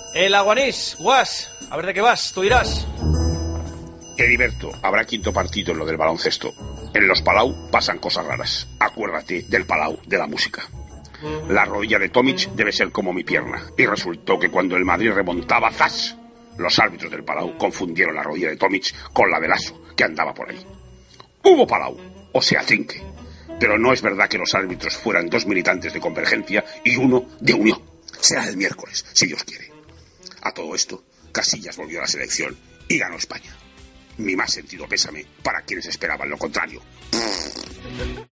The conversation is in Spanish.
El Aguanís, Guas, a ver de qué vas, tú dirás. Heriberto, habrá quinto partido en lo del baloncesto. En los Palau pasan cosas raras. Acuérdate del Palau de la música. La rodilla de Tomic debe ser como mi pierna. Y resultó que cuando el Madrid remontaba, ¡zas!, los árbitros del Palau confundieron la rodilla de Tomic con la de Lasso, que andaba por ahí. Hubo Palau, o sea, trinque. Pero no es verdad que los árbitros fueran dos militantes de Convergencia y uno de Unión. Será el miércoles, si Dios quiere. A todo esto, Casillas volvió a la selección y ganó España. Mi más sentido pésame para quienes esperaban lo contrario.